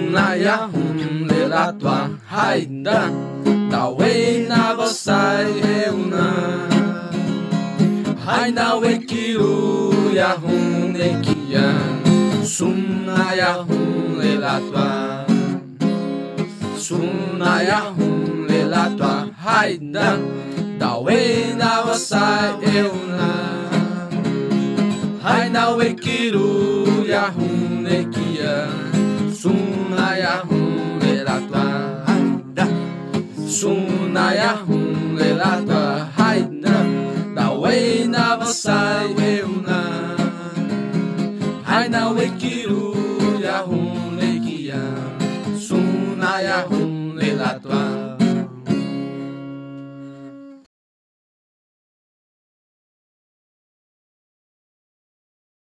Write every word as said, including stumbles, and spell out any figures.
Sunaya hum lela tua haida Dawei na gosai reuna Haina wekiru ya hum nekia Sunaya hum lela tua Sunaya hum lela tua haida Dawei na gosai reuna Haina wekiru ya hum nekia Sunaya hum lela tua haida Sunaya hum lela tua haida Dawei na vasai reuna Haina wekiru